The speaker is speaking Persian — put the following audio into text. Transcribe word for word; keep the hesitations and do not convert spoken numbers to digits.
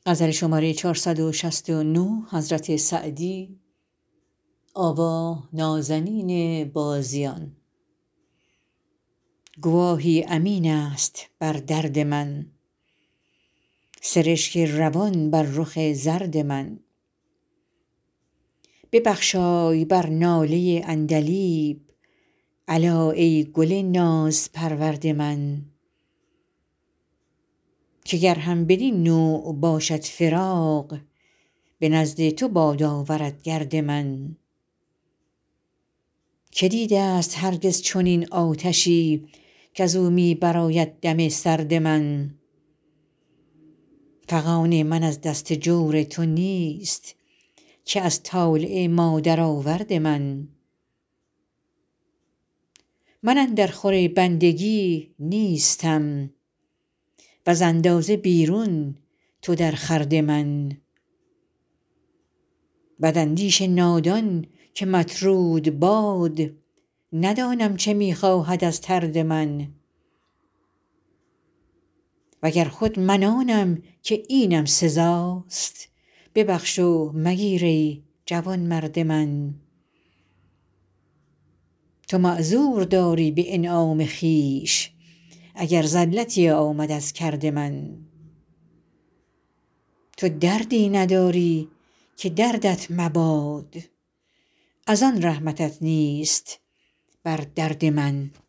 گواهی امین است بر درد من سرشک روان بر رخ زرد من ببخشای بر ناله عندلیب الا ای گل نازپرورد من که گر هم بدین نوع باشد فراق به نزد تو باد آورد گرد من که دیده ست هرگز چنین آتشی کز او می برآید دم سرد من فغان من از دست جور تو نیست که از طالع مادرآورد من من اندر خور بندگی نیستم وز اندازه بیرون تو در خورد من بداندیش نادان که مطرود باد ندانم چه می خواهد از طرد من وگر خود من آنم که اینم سزاست ببخش و مگیر ای جوانمرد من تو معذور داری به انعام خویش اگر زلتی آمد از کرد من تو دردی نداری که دردت مباد از آن رحمتت نیست بر درد من